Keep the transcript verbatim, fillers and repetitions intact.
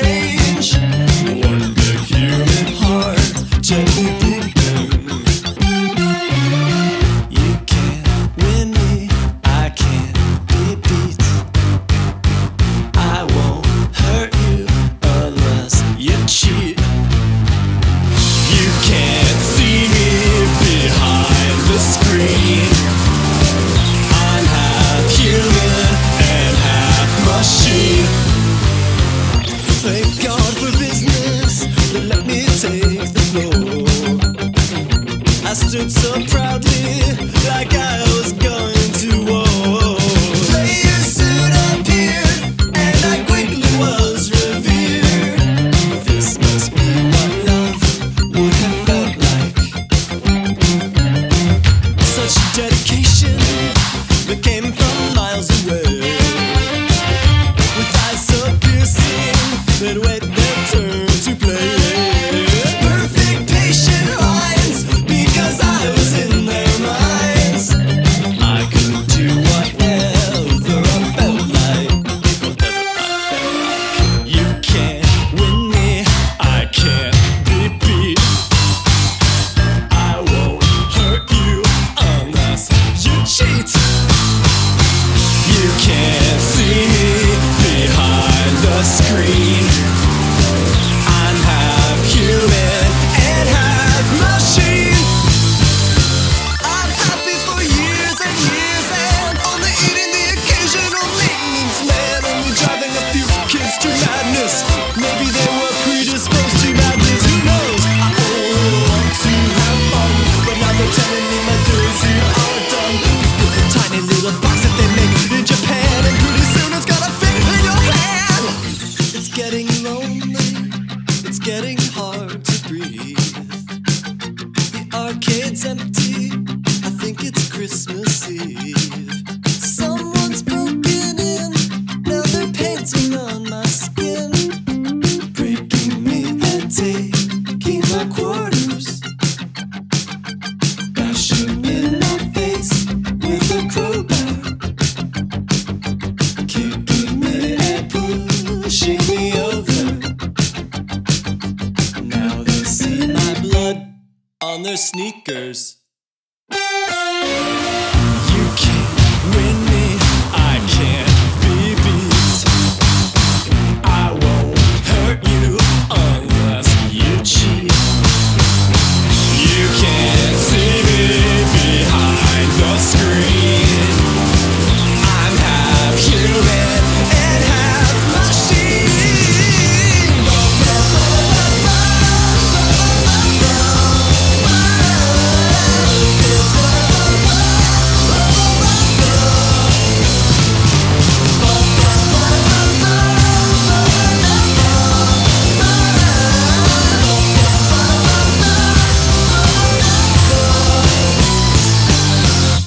strange. What the human heart gently beating. You can't win me, I can't be beat. I won't hurt you unless you cheat. You can't see me behind the screen. I'm half human and half machine. Thank God for business that let me take the floor. I stood so proudly like I was going to war. Player soon appeared and I quickly was revered. This must be what love would have felt like. Such dedication that came from miles away, with eyes so piercing that wait their turn to play. Perfect patient lines, because I was in their minds. I could do whatever I felt like. Whatever I felt like. You can't win me, I can't be beat. I won't hurt you unless you cheat. You can't see me behind the screen. I'm half human and half machine. I'm happy for years and years and only eating the occasional maintenance man, only driving a few kids to madness. Maybe they were predisposed to madness, who knows? I only want to have fun, but now they're telling me my days here are done. It's a tiny little box that they make in Japan, and pretty soon it's gonna fit in your hand. It's getting lonely, it's getting hard to breathe. The arcade's empty, I think it's Christmas Eve. Someone's broken in, now they're painting on my skin, breaking me and taking my quarters, bashing in my face with a crowbar, kicking me and pushing me over. Now they see my blood on their sneakers.